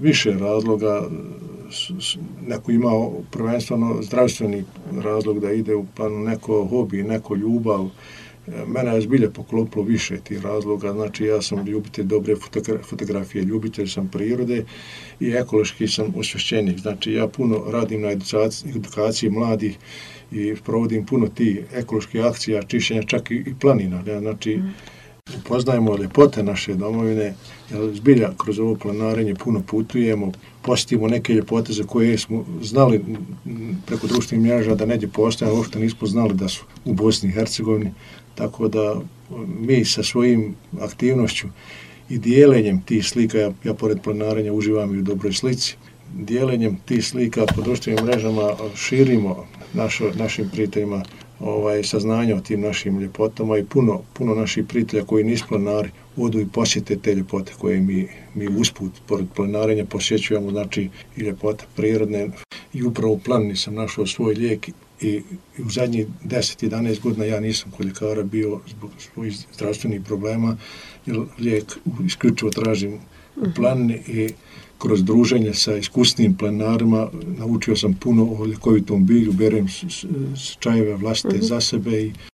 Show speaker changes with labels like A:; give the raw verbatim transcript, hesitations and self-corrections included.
A: više razloga. Neko ima prvenstveno zdravstveni razlog da ide u planu, neko hobi, neko ljubav. Mene je zbilje poklopilo više tih razloga, znači ja sam ljubitelj dobre fotografije, ljubitelj sam prirode i ekološki sam osvješćenik. Znači ja puno radim na edukaciji, edukaciji mladih i provodim puno tih ekoloških akcija, čišćenja čak i planina. Znači upoznajemo ljepote naše domovine, jer zbilja kroz ovo planarenje puno putujemo, posjetimo neke ljepote za koje smo znali preko društvenih mreža da negdje postoje, uopšte nismo znali da su u Bosni i Hercegovini. Tako da mi sa svojim aktivnošću i dijelenjem tih slika, ja, ja pored planarenja uživam i u dobroj slici, dijelenjem tih slika po društvenim mrežama širimo našo, našim prijateljima ovaj, saznanje o tim našim ljepotama i puno, puno naših prijatelja koji nisu planari odu i posjete te ljepote koje mi, mi usput pored planarenja posjećujemo, znači i ljepote prirodne. I upravo u planini sam našao svoj lijek i u zadnjih deset do jedanaest godina ja nisam kod ljekara bio zbog svojih zdravstvenih problema, jer lijek isključivo tražim u planini i kroz druženje sa iskusnim planarima naučio sam puno o ljekovitom bilju, berem čajeve vlastite za sebe i